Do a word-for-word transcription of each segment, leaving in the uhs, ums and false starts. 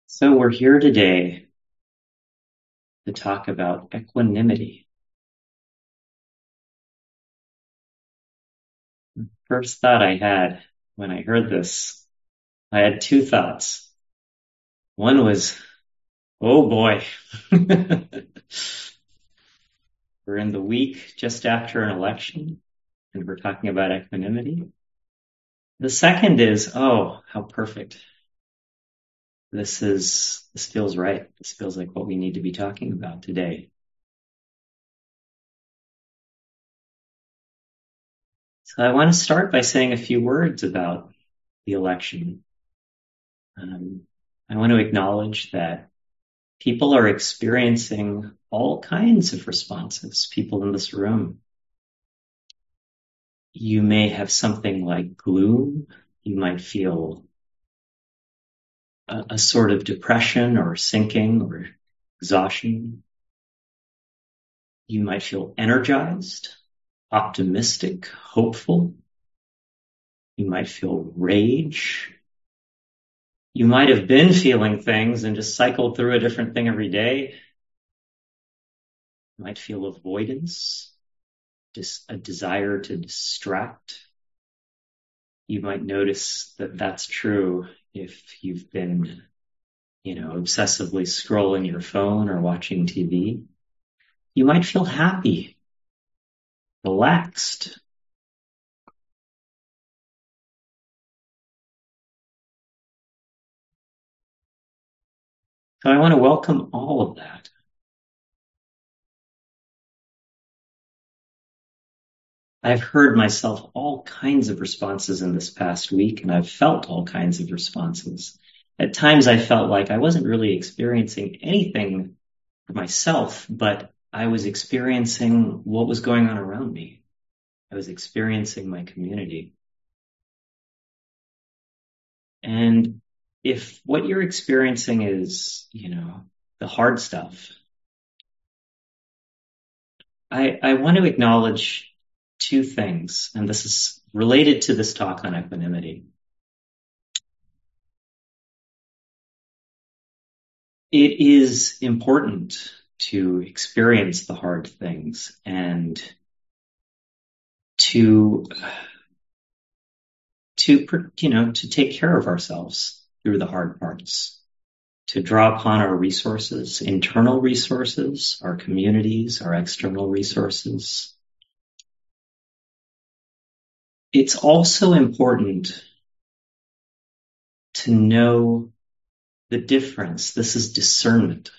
So we're here today to talk about equanimity. First thought I had when I heard this, I had two thoughts. One was, oh boy, we're in the week just after an election and we're talking about equanimity. The second is, oh, how perfect. This is, this feels right. This feels like what we need to be talking about today. So I want to start by saying a few words about the election. Um, I want to acknowledge that people are experiencing all kinds of responses. People in this room, you may have something like gloom. You might feel a, a sort of depression or sinking or exhaustion. You might feel energized, optimistic, hopeful. You might feel rage. You might have been feeling things and just cycled through a different thing every day. You might feel avoidance, just a desire to distract. You might notice that that's true if you've been, you know, obsessively scrolling your phone or watching T V. You might feel happy, relaxed. So I want to welcome all of that. I've heard myself all kinds of responses in this past week, and I've felt all kinds of responses. At times I felt like I wasn't really experiencing anything for myself, but I was experiencing what was going on around me. I was experiencing my community. And if what you're experiencing is, you know, the hard stuff, I, I want to acknowledge two things, and this is related to this talk on equanimity. It is important to experience the hard things and to, to, you know, to take care of ourselves through the hard parts, to draw upon our resources, internal resources, our communities, our external resources. It's also important to know the difference. This is discernment.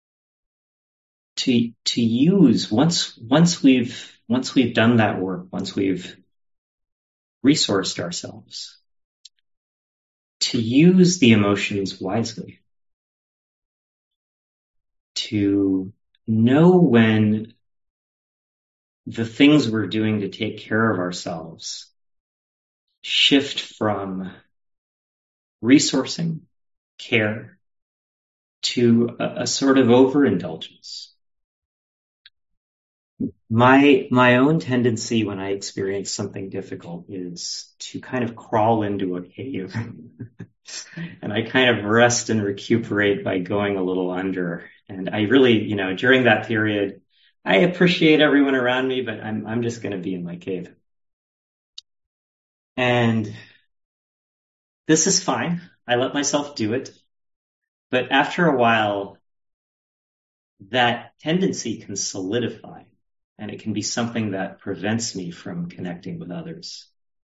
To, to use once, once we've, once we've done that work, once we've resourced ourselves, to use the emotions wisely, to know when the things we're doing to take care of ourselves shift from resourcing, care, to a, a sort of overindulgence. My, my own tendency when I experience something difficult is to kind of crawl into a cave and I kind of rest and recuperate by going a little under. And I really, you know, during that period, I appreciate everyone around me, but I'm, I'm just going to be in my cave. And this is fine. I let myself do it. But after a while, that tendency can solidify. And it can be something that prevents me from connecting with others.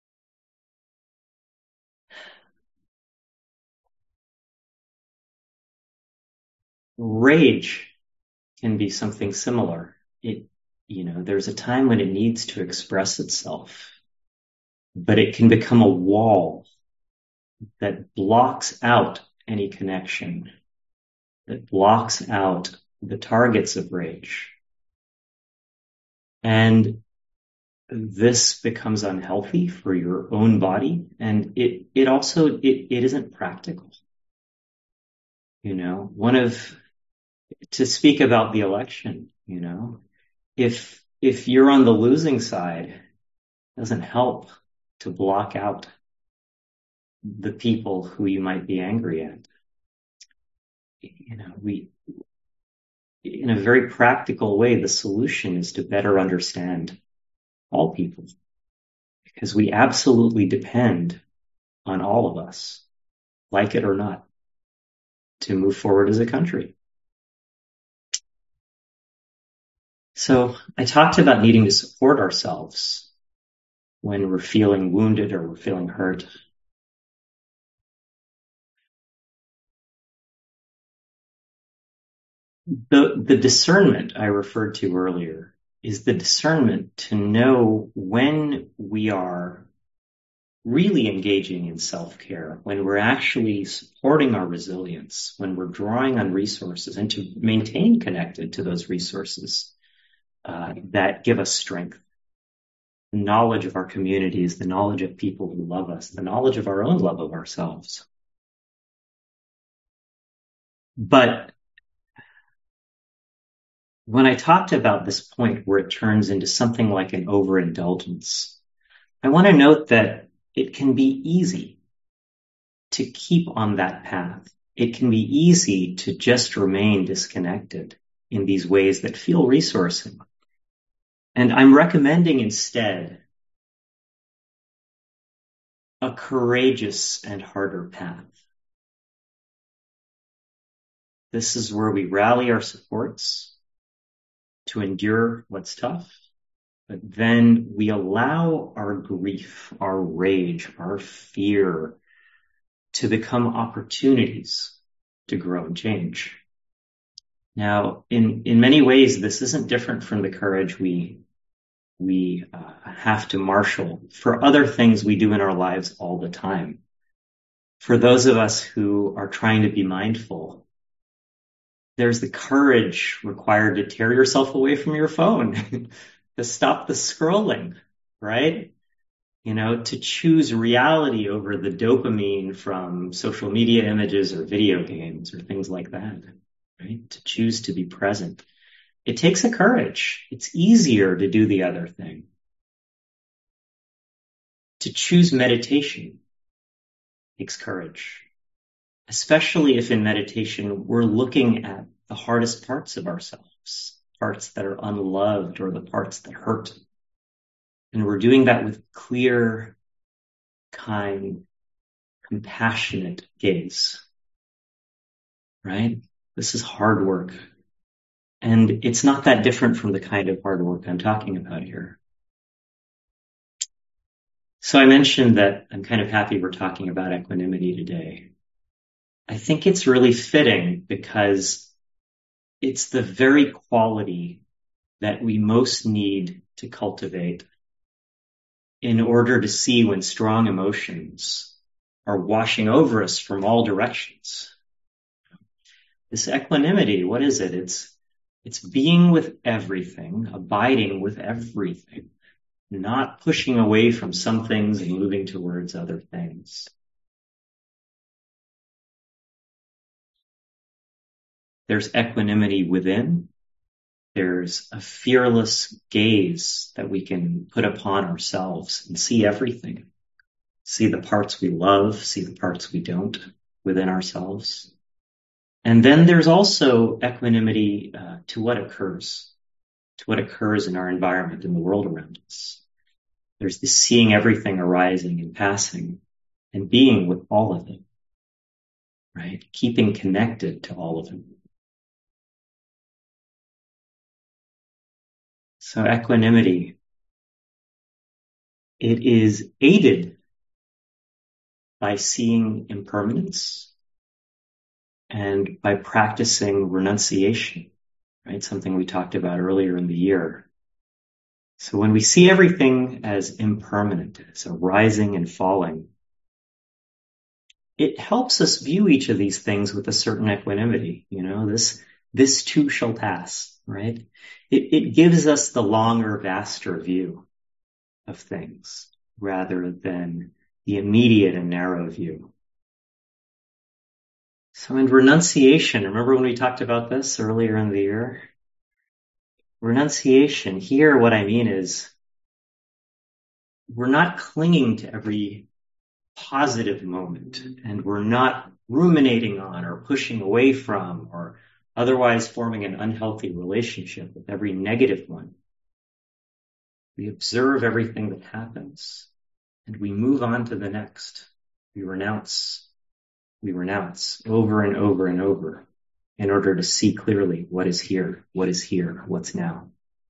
Rage can be something similar. It, you know, there's a time when it needs to express itself, but it can become a wall that blocks out any connection, that blocks out the targets of rage. And this becomes unhealthy for your own body. And it, it also, it, it isn't practical. You know, one of, to speak about the election, you know, if, if you're on the losing side, it doesn't help to block out the people who you might be angry at. you know, we, in a very practical way, the solution is to better understand all people, because we absolutely depend on all of us, like it or not, to move forward as a country. So I talked about needing to support ourselves when we're feeling wounded or we're feeling hurt. The, the discernment I referred to earlier is the discernment to know when we are really engaging in self-care, when we're actually supporting our resilience, when we're drawing on resources, and to maintain connected to those resources uh, that give us strength. The knowledge of our communities, the knowledge of people who love us, the knowledge of our own love of ourselves. But when I talked about this point where it turns into something like an overindulgence, I want to note that it can be easy to keep on that path. It can be easy to just remain disconnected in these ways that feel resourcing. And I'm recommending instead a courageous and harder path. This is where we rally our supports to endure what's tough, but then we allow our grief, our rage, our fear to become opportunities to grow and change. Now, in, in many ways, this isn't different from the courage we, we uh, have to marshal for other things we do in our lives all the time. For those of us who are trying to be mindful, there's the courage required to tear yourself away from your phone, to stop the scrolling, right? You know, to choose reality over the dopamine from social media images or video games or things like that, right? To choose to be present. It takes a courage. It's easier to do the other thing. To choose meditation takes courage, especially if in meditation we're looking at the hardest parts of ourselves, parts that are unloved or the parts that hurt. And we're doing that with clear, kind, compassionate gaze, right? This is hard work. And it's not that different from the kind of hard work I'm talking about here. So I mentioned that I'm kind of happy we're talking about equanimity today. I think it's really fitting because it's the very quality that we most need to cultivate in order to see when strong emotions are washing over us from all directions. This equanimity, what is it? It's, it's being with everything, abiding with everything, not pushing away from some things and moving towards other things. There's equanimity within. There's a fearless gaze that we can put upon ourselves and see everything. See the parts we love, see the parts we don't within ourselves. And then there's also equanimity uh, to what occurs, to what occurs in our environment, in the world around us. There's this seeing everything arising and passing and being with all of it, right? Keeping connected to all of it. So equanimity, it is aided by seeing impermanence and by practicing renunciation, right? Something we talked about earlier in the year. So when we see everything as impermanent, as arising and falling, it helps us view each of these things with a certain equanimity. You know, this, this too shall pass, right? It, it gives us the longer, vaster view of things rather than the immediate and narrow view. So in renunciation, remember when we talked about this earlier in the year? Renunciation, here what I mean is we're not clinging to every positive moment and we're not ruminating on or pushing away from or otherwise forming an unhealthy relationship with every negative one. We observe everything that happens and we move on to the next. We renounce, we renounce over and over and over in order to see clearly what is here, what is here, what's now.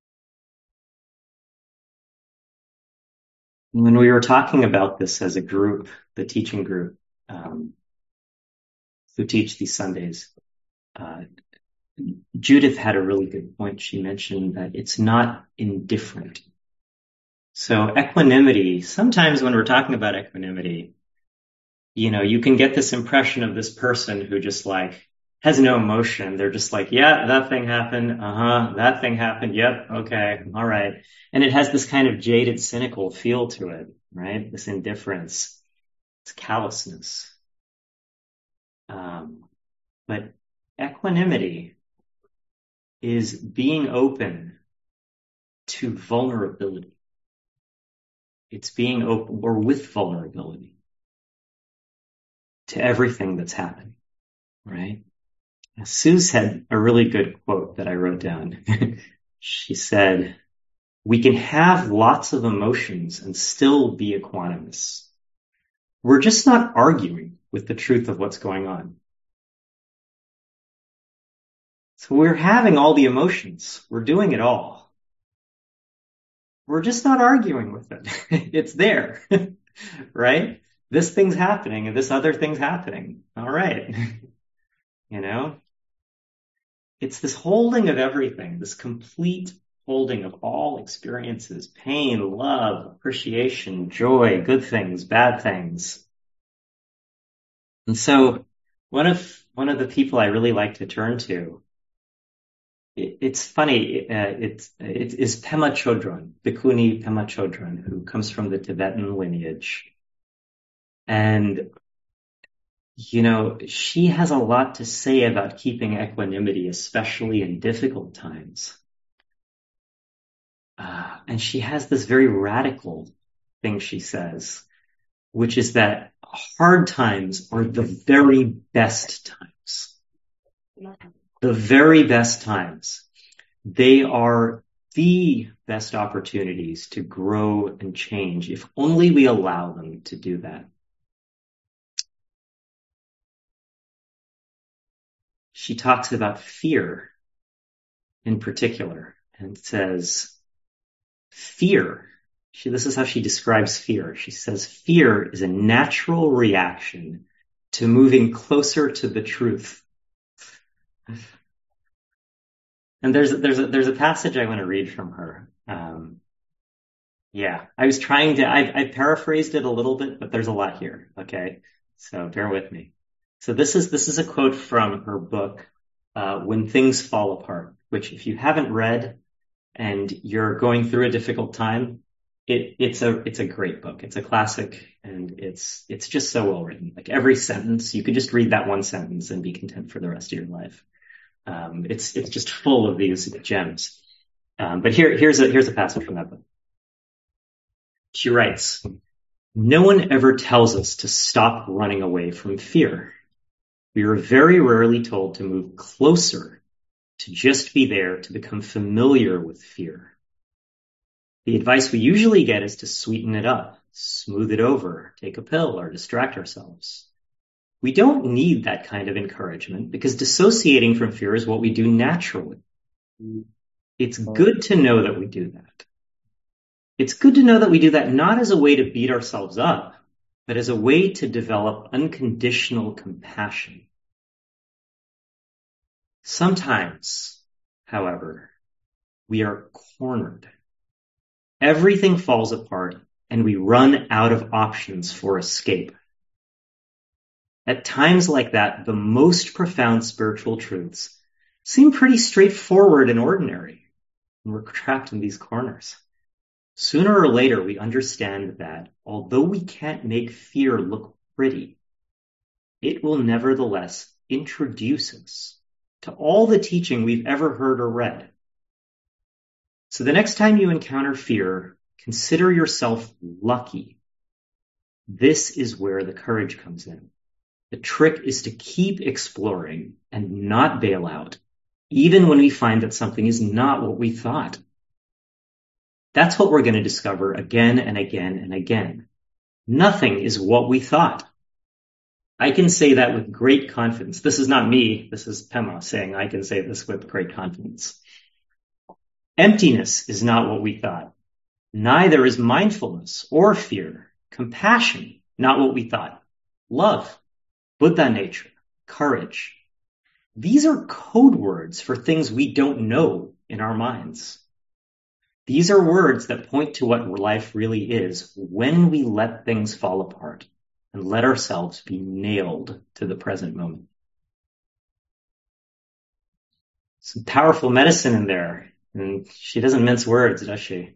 When we were talking about this as a group, the teaching group, um, who teach these Sundays, uh, Judith had a really good point. She mentioned that it's not indifferent. So equanimity, sometimes when we're talking about equanimity, you know, you can get this impression of this person who just like has no emotion. They're just like, yeah, that thing happened. Uh-huh. That thing happened. Yep. Okay. All right. And it has this kind of jaded, cynical feel to it, right? This indifference, this callousness. Um, but equanimity is being open to vulnerability. It's being open or with vulnerability to everything that's happening, right? Now, Suze had a really good quote that I wrote down. She said, we can have lots of emotions and still be equanimous. We're just not arguing with the truth of what's going on. So we're having all the emotions. We're doing it all. We're just not arguing with it. It's there, right? This thing's happening and this other thing's happening. All right. You know, it's this holding of everything, this complete holding of all experiences, pain, love, appreciation, joy, good things, bad things. And so one of, one of the people I really like to turn to, it, it's funny, uh, it's, it is Pema Chodron, Bhikkhuni Pema Chodron, who comes from the Tibetan lineage. And you know, she has a lot to say about keeping equanimity, especially in difficult times. Uh, and she has this very radical thing she says, which is that hard times are the very best times. The very best times. They are the best opportunities to grow and change if only we allow them to do that. She talks about fear in particular and says, fear, she, this is how she describes fear. She says, fear is a natural reaction to moving closer to the truth. And there's, there's a, there's a passage I want to read from her. Um, yeah, I was trying to, I, I paraphrased it a little bit, but there's a lot here. Okay. So bear with me. So this is, this is a quote from her book, uh, When Things Fall Apart, which if you haven't read and you're going through a difficult time, it, it's a, it's a great book. It's a classic and it's, it's just so well written. Like every sentence, you could just read that one sentence and be content for the rest of your life. Um, it's, it's just full of these gems. Um, but here, here's a, here's a passage from that book. She writes, no one ever tells us to stop running away from fear. We are very rarely told to move closer, to just be there, to become familiar with fear. The advice we usually get is to sweeten it up, smooth it over, take a pill, or distract ourselves. We don't need that kind of encouragement because dissociating from fear is what we do naturally. It's good to know that we do that. It's good to know that we do that not as a way to beat ourselves up, but as a way to develop unconditional compassion. Sometimes, however, we are cornered. Everything falls apart and we run out of options for escape. At times like that, the most profound spiritual truths seem pretty straightforward and ordinary, and we're trapped in these corners. Sooner or later, we understand that although we can't make fear look pretty, it will nevertheless introduce us to all the teaching we've ever heard or read. So the next time you encounter fear, consider yourself lucky. This is where the courage comes in. The trick is to keep exploring and not bail out, even when we find that something is not what we thought. That's what we're going to discover again and again and again. Nothing is what we thought. I can say that with great confidence. This is not me. This is Pema saying I can say this with great confidence. Emptiness is not what we thought. Neither is mindfulness or fear. Compassion, not what we thought. Love, Buddha nature, courage. These are code words for things we don't know in our minds. These are words that point to what life really is when we let things fall apart and let ourselves be nailed to the present moment. Some powerful medicine in there. And she doesn't mince words, does she?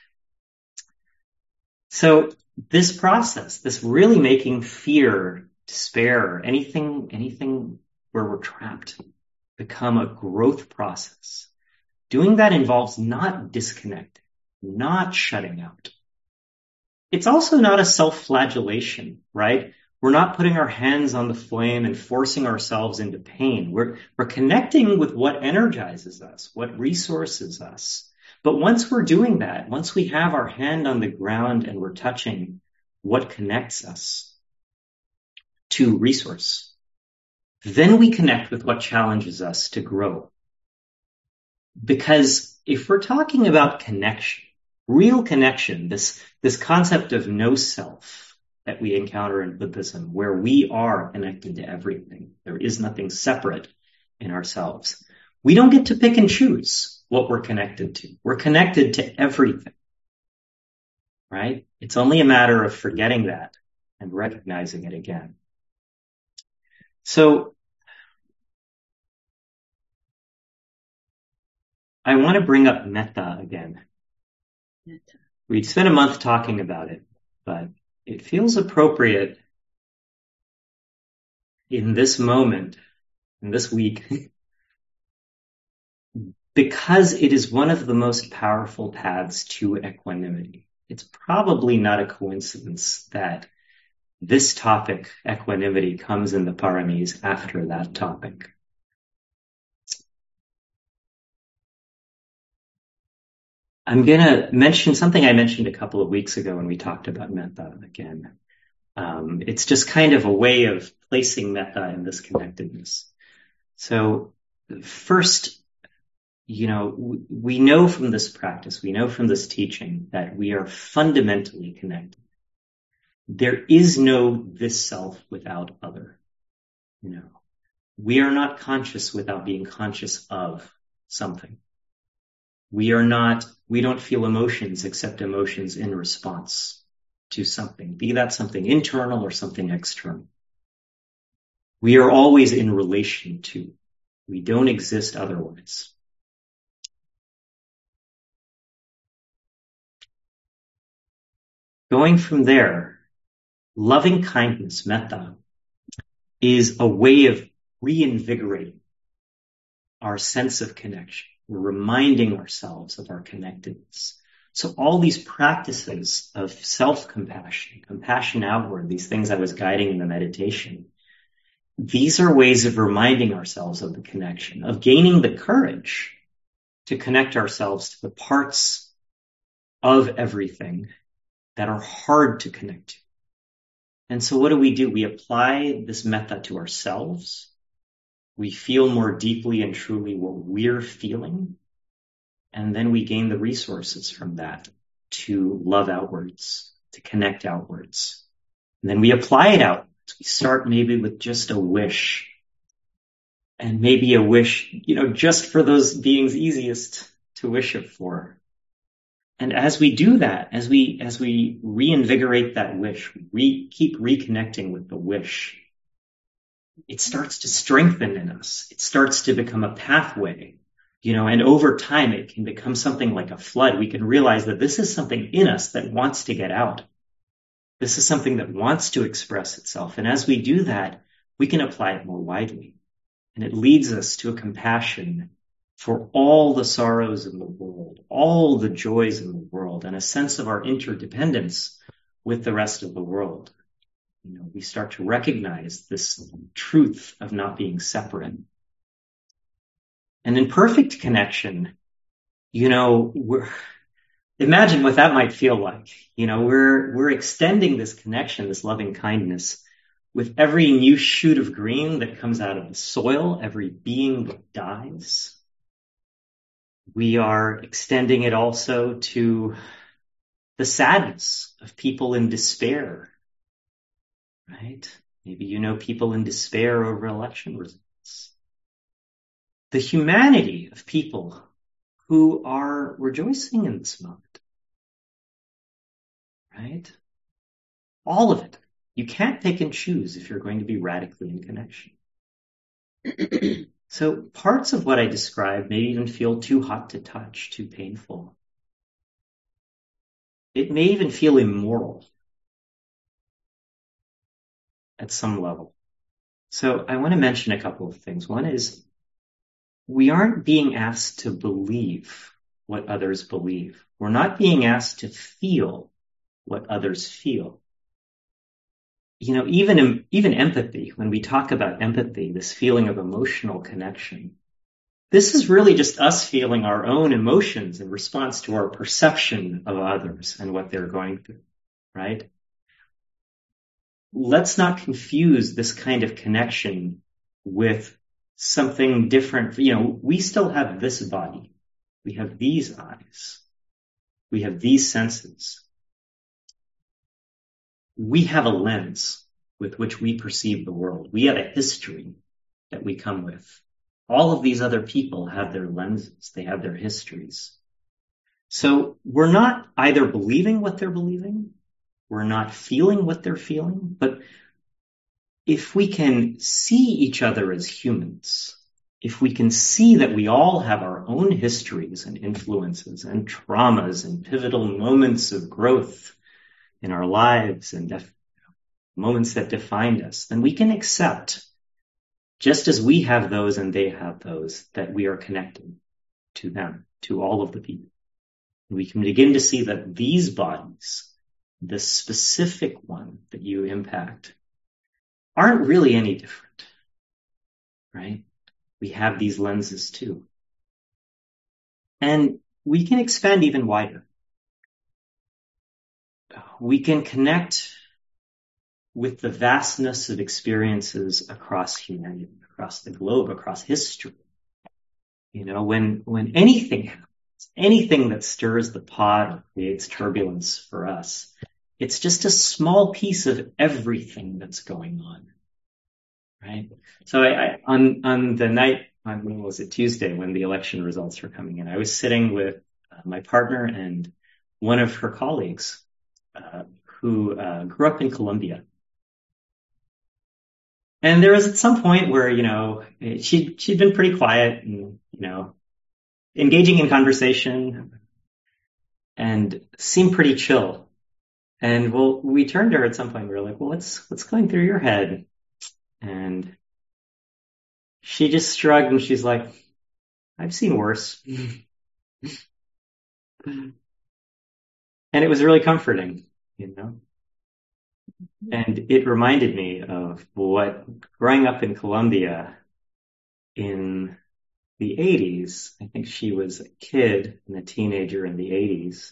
So this process, this really making fear, despair, anything, anything where we're trapped, become a growth process. Doing that involves not disconnecting, not shutting out. It's also not a self-flagellation, right? We're not putting our hands on the flame and forcing ourselves into pain. We're, we're connecting with what energizes us, what resources us. But once we're doing that, once we have our hand on the ground and we're touching what connects us to resource, then we connect with what challenges us to grow. Because if we're talking about connection, real connection, this, this concept of no self that we encounter in Buddhism, where we are connected to everything, there is nothing separate in ourselves. We don't get to pick and choose what we're connected to. We're connected to everything, right? It's only a matter of forgetting that and recognizing it again. So I want to bring up metta again. Metta. We'd spent a month talking about it, but it feels appropriate in this moment, in this week, because it is one of the most powerful paths to equanimity. It's probably not a coincidence that this topic, equanimity, comes in the paramis after that topic. I'm going to mention something I mentioned a couple of weeks ago when we talked about metta again. Um, it's just kind of a way of placing metta in this connectedness. So first, you know, we know from this practice, we know from this teaching that we are fundamentally connected. There is no this self without other. You know, we are not conscious without being conscious of something. We are not, we don't feel emotions except emotions in response to something, be that something internal or something external. We are always in relation to. We don't exist otherwise. Going from there, loving kindness, metta, is a way of reinvigorating our sense of connection. We're reminding ourselves of our connectedness. So all these practices of self-compassion, compassion outward, these things I was guiding in the meditation, these are ways of reminding ourselves of the connection, of gaining the courage to connect ourselves to the parts of everything that are hard to connect to. And so what do we do? We apply this metta to ourselves. We feel more deeply and truly what we're feeling. And then we gain the resources from that to love outwards, to connect outwards. And then we apply it outwards. We start maybe with just a wish. And maybe a wish, you know, just for those beings easiest to wish it for. And as we do that, as we, as we reinvigorate that wish, we keep reconnecting with the wish, it starts to strengthen in us. It starts to become a pathway, you know, and over time it can become something like a flood. We can realize that this is something in us that wants to get out. This is something that wants to express itself. And as we do that, we can apply it more widely. And it leads us to a compassion for all the sorrows in the world, all the joys in the world, and a sense of our interdependence with the rest of the world. You know, we start to recognize this truth of not being separate. And in perfect connection, you know, we're, imagine what that might feel like. You know, we're, we're extending this connection, this loving kindness with every new shoot of green that comes out of the soil, every being that dies. We are extending it also to the sadness of people in despair, right? Maybe you know people in despair over election results. The humanity of people who are rejoicing in this moment, right? All of it. You can't pick and choose if you're going to be radically in connection. So parts of what I described may even feel too hot to touch, too painful. It may even feel immoral at some level. So I want to mention a couple of things. One is we aren't being asked to believe what others believe. We're not being asked to feel what others feel. You know, even, even empathy, when we talk about empathy, this feeling of emotional connection, this is really just us feeling our own emotions in response to our perception of others and what they're going through, right? Let's not confuse this kind of connection with something different. You know, we still have this body. We have these eyes. We have these senses. We have a lens with which we perceive the world. We have a history that we come with. All of these other people have their lenses. They have their histories. So we're not either believing what they're believing, we're not feeling what they're feeling, but if we can see each other as humans, if we can see that we all have our own histories and influences and traumas and pivotal moments of growth in our lives and def- moments that defined us, then we can accept, just as we have those and they have those, that we are connected to them, to all of the people. We can begin to see that these bodies, the specific one that you impact, aren't really any different, right? We have these lenses too. And we can expand even wider. We can connect with the vastness of experiences across humanity, across the globe, across history. You know, when, when anything happens, anything that stirs the pot or creates turbulence for us, it's just a small piece of everything that's going on, right? So I, I on, on the night, on, when was it, Tuesday, when the election results were coming in, I was sitting with uh, my partner and one of her colleagues, uh, who uh, grew up in Colombia. And there was at some point where, you know, she, she'd been pretty quiet and, you know, engaging in conversation and seemed pretty chill. And well, we turned to her at some point. We were like, well, what's, what's going through your head? And she just shrugged and she's like, I've seen worse. And it was really comforting, you know? And it reminded me of what growing up in Colombia in the eighties, I think she was a kid and a teenager in the eighties.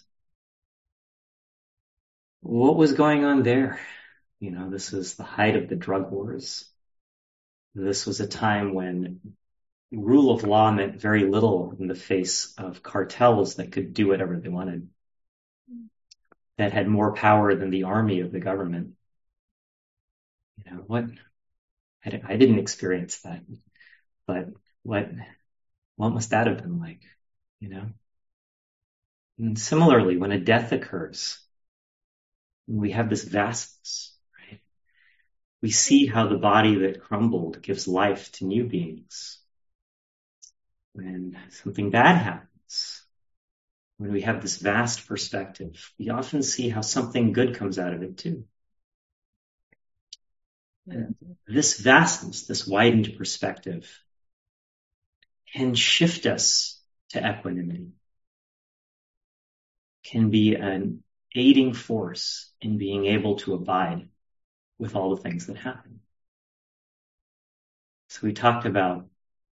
What was going on there? You know, this was the height of the drug wars. This was a time when rule of law meant very little in the face of cartels that could do whatever they wanted, that had more power than the army of the government. You know, what, I, I didn't experience that, but what, what must that have been like, you know? And similarly, when a death occurs, we have this vastness, right? We see how the body that crumbled gives life to new beings. When something bad happens, when we have this vast perspective, we often see how something good comes out of it too. And this vastness, this widened perspective, can shift us to equanimity, can be an aiding force in being able to abide with all the things that happen. So we talked about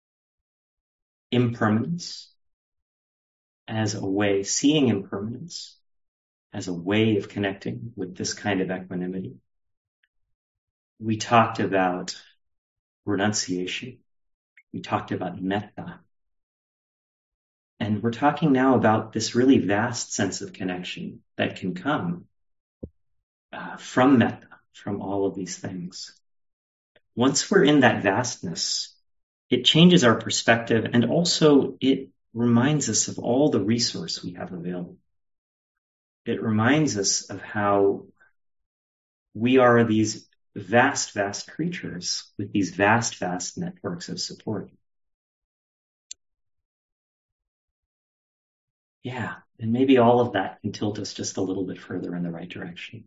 impermanence as a way, seeing impermanence as a way of connecting with this kind of equanimity. We talked about renunciation. We talked about metta. And we're talking now about this really vast sense of connection that can come uh, from metta, from all of these things. Once we're in that vastness, it changes our perspective, and also it reminds us of all the resource we have available. It reminds us of how we are these vast, vast creatures with these vast, vast networks of support. Yeah, and maybe all of that can tilt us just a little bit further in the right direction.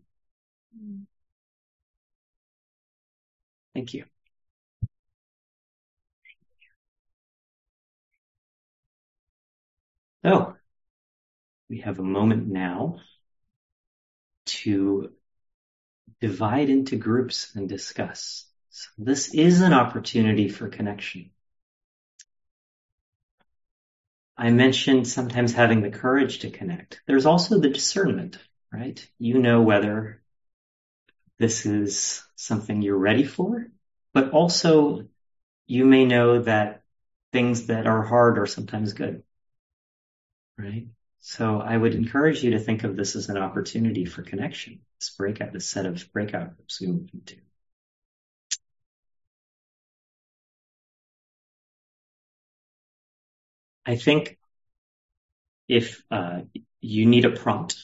Thank you. So, we have a moment now to divide into groups and discuss. So this is an opportunity for connection. I mentioned sometimes having the courage to connect. There's also the discernment, right? You know whether this is something you're ready for, but also you may know that things that are hard are sometimes good, right? So I would encourage you to think of this as an opportunity for connection, this breakout, this set of breakout groups we move into. I think if uh, you need a prompt,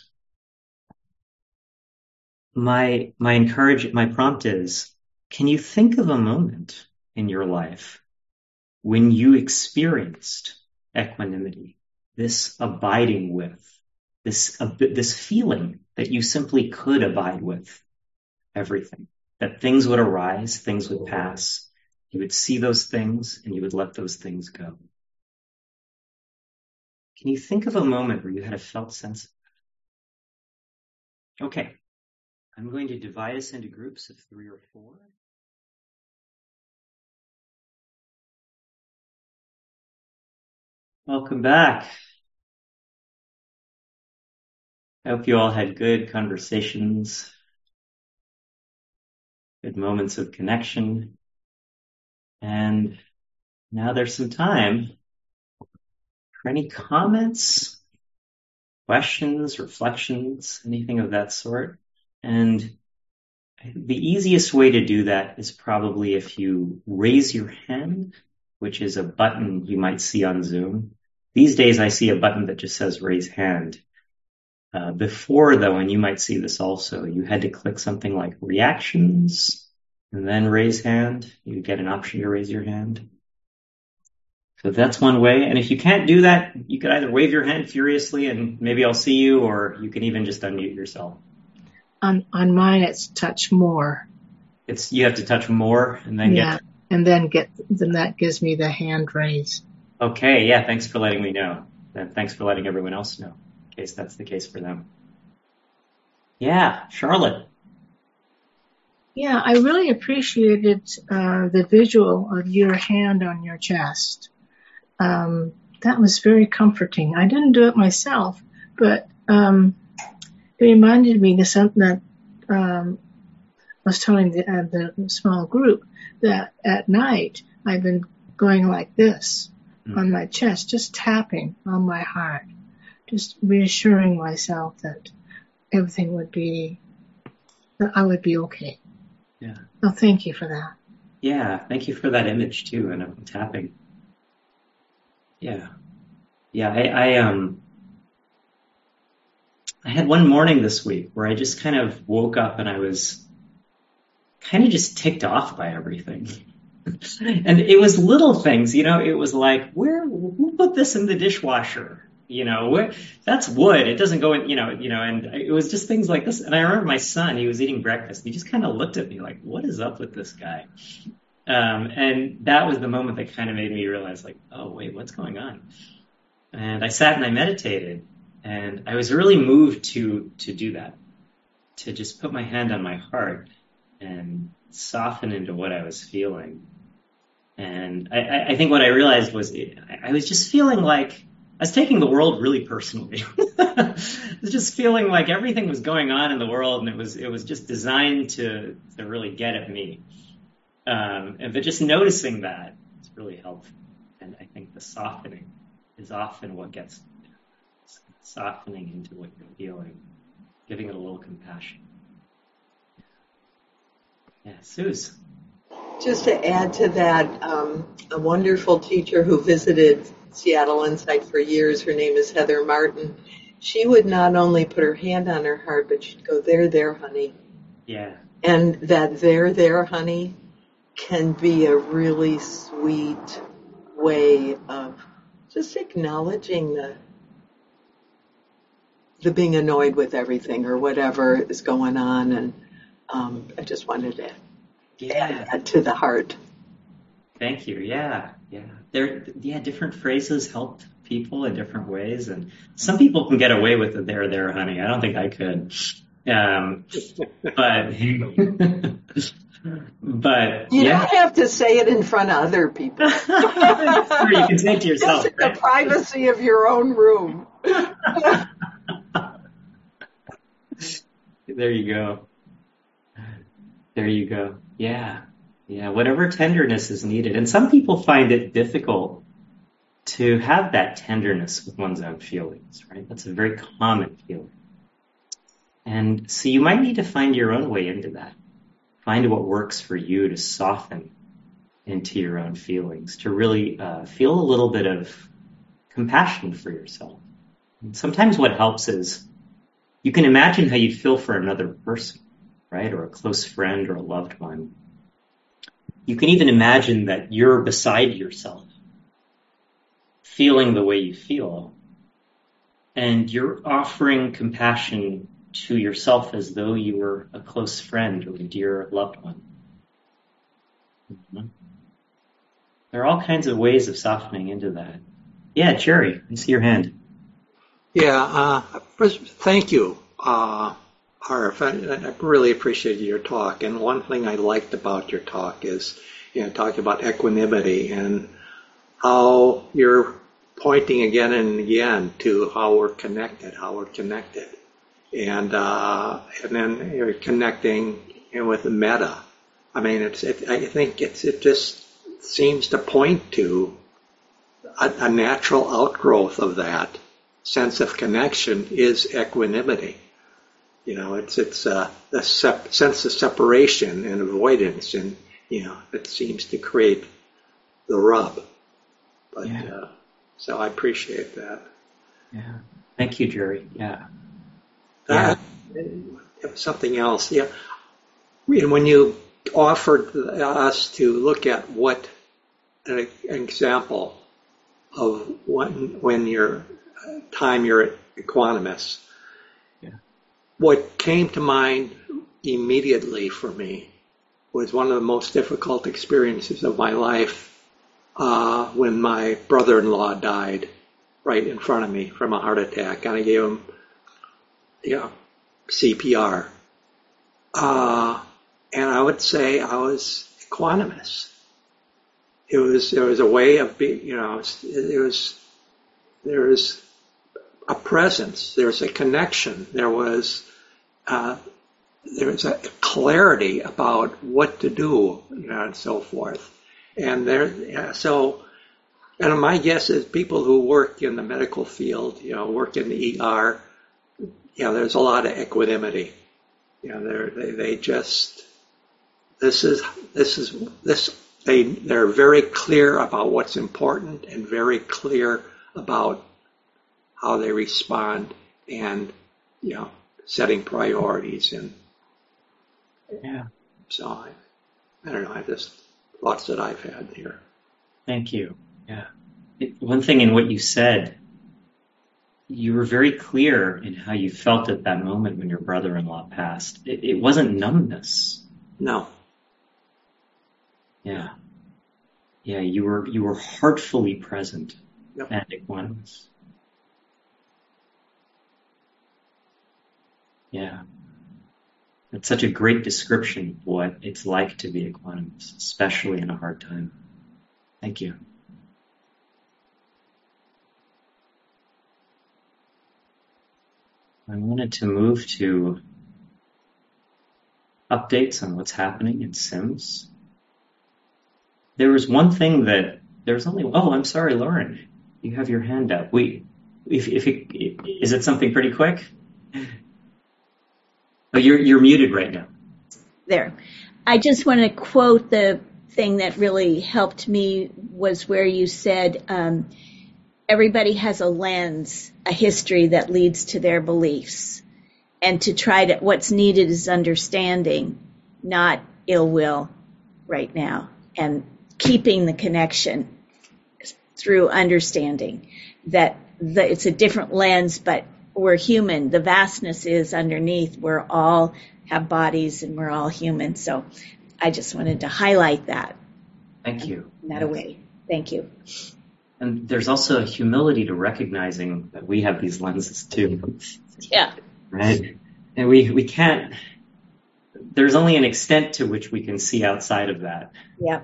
my my encourage my prompt is: can you think of a moment in your life when you experienced equanimity, this abiding with, this uh, this feeling that you simply could abide with everything, that things would arise, things would pass, you would see those things and you would let those things go. Can you think of a moment where you had a felt sense of that? Okay, I'm going to divide us into groups of three or four. Welcome back. I hope you all had good conversations, good moments of connection. And now there's some time for any comments, questions, reflections, anything of that sort. And the easiest way to do that is probably if you raise your hand, which is a button you might see on Zoom. These days I see a button that just says raise hand. Uh, before though, and you might see this also, you had to click something like reactions and then raise hand. You get an option to raise your hand. So that's one way. And if you can't do that, you could either wave your hand furiously and maybe I'll see you, or you can even just unmute yourself. On on mine, it's touch more. It's you have to touch more and then yeah, get. and then get then that gives me the hand raise. Okay, yeah. Thanks for letting me know. And thanks for letting everyone else know, in case that's the case for them. Yeah, Charlotte. Yeah, I really appreciated uh, the visual of your hand on your chest. Um, that was very comforting. I didn't do it myself, but um, it reminded me of something that um, I was telling the, uh, the small group that at night I've been going like this mm. on my chest, just tapping on my heart, just reassuring myself that everything would be, that I would be okay. Yeah. So thank you for that. Yeah, thank you for that image too, and I'm tapping. Yeah. Yeah, I, I um I had one morning this week where I just kind of woke up and I was kind of just ticked off by everything. And it was little things, you know, it was like, where, who put this in the dishwasher? You know, where, that's wood. It doesn't go in, you know, you know, and it was just things like this. And I remember my son, he was eating breakfast. He just kind of looked at me like, what is up with this guy? Um, and that was the moment that kind of made me realize like, oh, wait, what's going on? And I sat and I meditated, and I was really moved to, to do that, to just put my hand on my heart and soften into what I was feeling. And I, I think what I realized was it, I was just feeling like I was taking the world really personally. I was just feeling like everything was going on in the world, and it was it was just designed to to really get at me. Um, and but just noticing that is really helpful. And I think the softening is often what gets softening into what you're feeling, giving it a little compassion. Yeah, Suze. Just to add to that, um, a wonderful teacher who visited Seattle Insight for years, her name is Heather Martin. She would not only put her hand on her heart, but she'd go, there, there, honey. Yeah. And that there, there, honey can be a really sweet way of just acknowledging the the being annoyed with everything or whatever is going on. And um, I just wanted to Yeah. add that to the heart. Thank you. Yeah. Yeah. There, yeah, different phrases help people in different ways. And some people can get away with it there, there, honey. I don't think I could. Um, but, but You yeah. don't have to say it in front of other people. Or you can say it to yourself. Just in right? the privacy of your own room. There you go. There you go. Yeah. Yeah. Whatever tenderness is needed. And some people find it difficult to have that tenderness with one's own feelings, right? That's a very common feeling. And so you might need to find your own way into that. Find what works for you to soften into your own feelings, to really uh, feel a little bit of compassion for yourself. And sometimes what helps is you can imagine how you'd feel for another person, right? Or a close friend or a loved one. You can even imagine that you're beside yourself, feeling the way you feel, and you're offering compassion to yourself as though you were a close friend or a dear loved one. Mm-hmm. There are all kinds of ways of softening into that. Yeah, Jerry, I see your hand. Yeah, uh, first, thank you, uh, Harv. I, I really appreciated your talk. And one thing I liked about your talk is, you know, talking about equanimity and how you're pointing again and again to how we're connected, how we're connected. And, uh, and then you're connecting you know, with the meta. I mean, it's, it, I think it's, it just seems to point to a, a natural outgrowth of that sense of connection is equanimity. You know, it's it's uh, the sep- sense of separation and avoidance, and you know, it seems to create the rub. But Yeah. uh, so I appreciate that. Yeah. Thank you, Jerry. Yeah. Uh, something else, yeah. When you offered us to look at what an, an example of when when you're time you're equanimous. Yeah. What came to mind immediately for me was one of the most difficult experiences of my life uh, when my brother-in-law died right in front of me from a heart attack, and I gave him, you know, C P R. Uh, and I would say I was equanimous. It was there was a way of being, you know, it was there was a presence, there's a connection, there was uh, there was a clarity about what to do, you know, and so forth. And there, yeah, so, and my guess is people who work in the medical field, you know, work in the E R, you know, there's a lot of equanimity. You know, they're, they they just this is this is this they they're very clear about what's important and very clear about how they respond and, you know, setting priorities. And Yeah. so I, I don't know, I just thoughts that I've had here. Thank you. Yeah. It, one thing in what you said, you were very clear in how you felt at that moment when your brother-in-law passed. It, it wasn't numbness. No. Yeah. Yeah, you were you were heartfully present. Yep. And equanimous. Yeah. It's such a great description of what it's like to be equanimous, especially in a hard time. Thank you. I wanted to move to updates on what's happening in Sims. There was one thing that there's only. Oh, I'm sorry, Lauren. You have your hand up. We, if if it, is it something pretty quick? Oh, you're you're muted right now. There. I just want to quote the thing that really helped me was where you said um, everybody has a lens, a history that leads to their beliefs, and to try to what's needed is understanding, not ill will, right now, and keeping the connection through understanding that the, it's a different lens, but we're human. The vastness is underneath. We're all have bodies and we're all human. So I just wanted to highlight that. Thank you. In that way. Thank you. And there's also a humility to recognizing that we have these lenses too. Yeah. Right? And we, we can't, there's only an extent to which we can see outside of that. Yeah.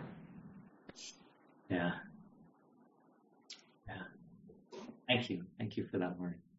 Yeah. Yeah. Thank you. Thank you for that, Lauren.